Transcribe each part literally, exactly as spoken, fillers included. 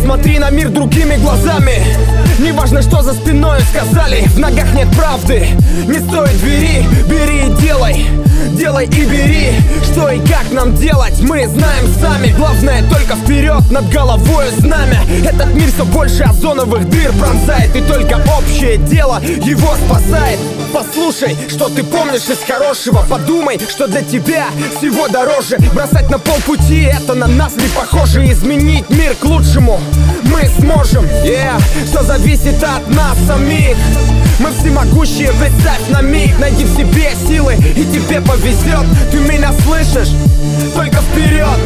Смотри на мир другими глазами. Неважно, что за спиной сказали, в ногах нет правды. Не стоит двери, бери и делай. Делай и бери, что и как нам делать, мы знаем сами. Главное только вперед, над головой знамя. Этот мир все больше озоновых дыр пронзает, и только общее дело его спасает. Послушай, что ты помнишь из хорошего. Подумай, что для тебя всего дороже. Бросать на полпути, это на нас не похоже. Изменить мир к лучшему мы сможем, yeah. Все зависит от нас самих. Мы всемогущие, представь на миг. Найди в себе силы, и тебе повезет. Ты меня слышишь? Только вперед!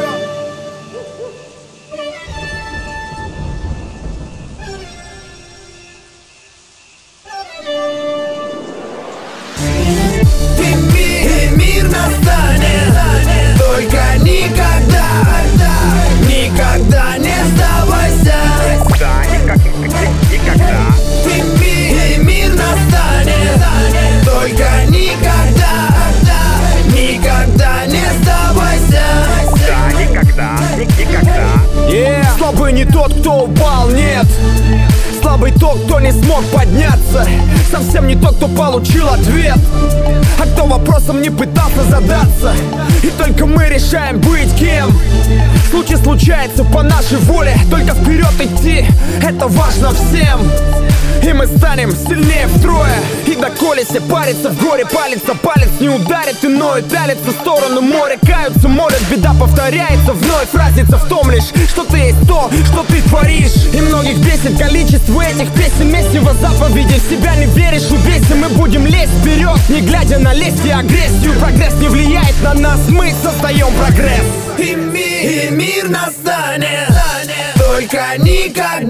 Только никогда, никогда не сдавайся. Да, никак, никогда. И мир, и мир настанет. Только никогда, никогда не сдавайся. Да, никогда, никогда. Yeah. Слабый не тот, кто упал, нет. Слабый тот, кто не смог подняться. Совсем не тот, кто получил ответ, а кто вопросом не пытался задаться. И только мы решаем быть кем. Случай случается по нашей воле. Только вперед идти, это важно всем. И мы станем сильнее втрое. И доколе все парится в горе, палится палец не ударит, иной пялится в сторону моря. Каются, молят, беда повторяется вновь. Разница в том лишь, что ты есть то, что ты творишь. И многих бесит количество этих песен. Мессива заповеди, в себя не веришь, убейся. Мы будем лезть вперед, не глядя на лесть и агрессию. Прогресс не влияет на нас, мы создаем прогресс. И мир, и мир настанет. Только никогда.